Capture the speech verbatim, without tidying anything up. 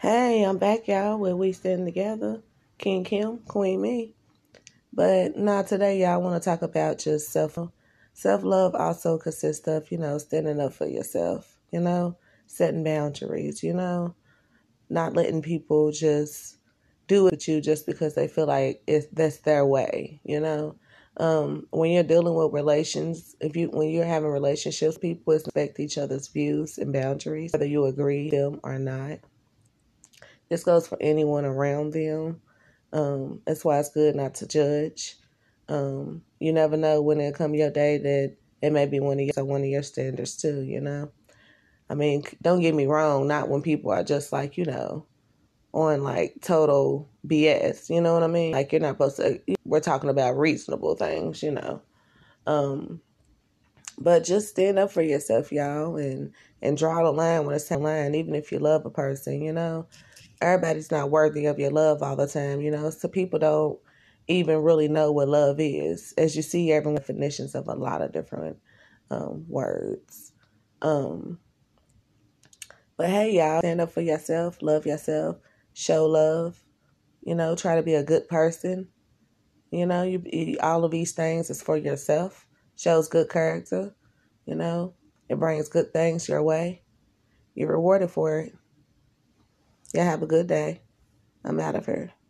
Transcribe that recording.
Hey, I'm back, y'all, where we stand together. King Kim, Queen Me. But not today, y'all. I want to talk about just self self love. Also consists of, you know, standing up for yourself. You know, setting boundaries. You know, not letting people just do it with you just because they feel like it's that's their way. You know, um, when you're dealing with relations, if you when you're having relationships, people respect each other's views and boundaries, whether you agree with them or not. This goes for anyone around them. Um, that's why it's good not to judge. Um, you never know when it come your day that it may be one of your one of your standards too. You know, I mean, don't get me wrong. Not when people are just like you know on like total B S. You know what I mean? Like you're not supposed to. We're talking about reasonable things. You know, um, but just stand up for yourself, y'all, and and draw the line when it's time line. Even if you love a person, you know, everybody's not worthy of your love all the time, you know. So people don't even really know what love is. As you see, everyone definitions of a lot of different um, words. Um, but hey, y'all, stand up for yourself, love yourself, show love. You know, try to be a good person. You know, you all of these things is for yourself. Shows good character. You know, it brings good things your way. You're rewarded for it. Yeah, have a good day. I'm out of here.